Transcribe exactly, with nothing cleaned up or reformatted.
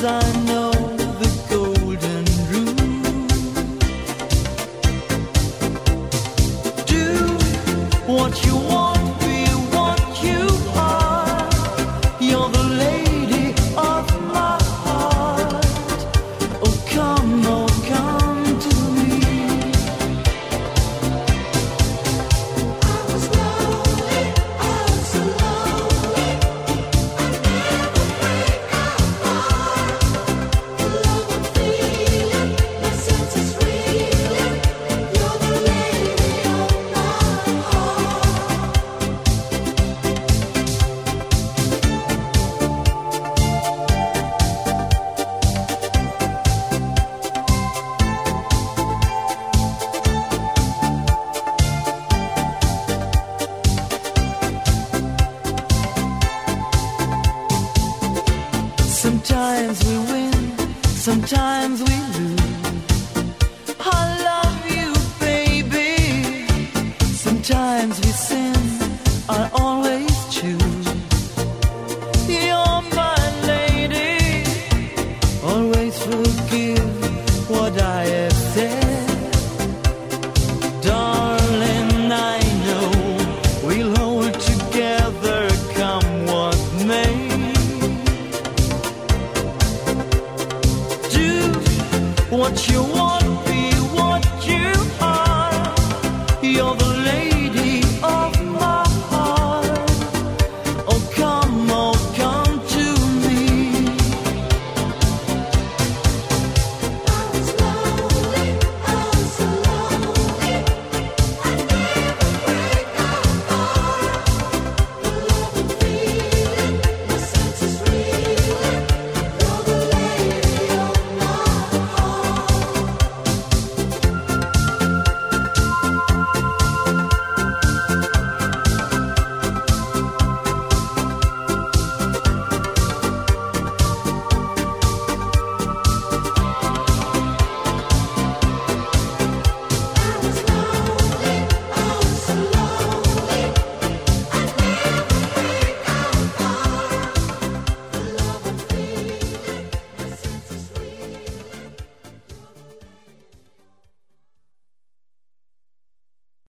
I know the golden rule. Do what you want, be what you are. You're the lady of my heart. Oh come, oh come to me. I was lonely, I was so lonely. I never break apart. The love I'm feeling, my senses reeling. You're the lady of my heart. Sometimes we win, sometimes we lose. I love you, baby. Sometimes we sin, I always choose. You're my lady. Always forgive what I have said. Darling, I know we'll hold together come what may. Do what you want, be what you are. You're the